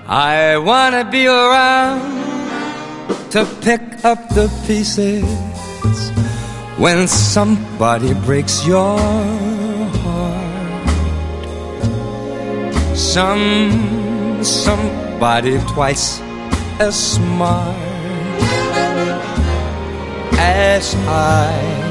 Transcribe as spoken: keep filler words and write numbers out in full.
I wanna be around to pick up the pieces when somebody breaks your heart. Some, somebody twice as smart as I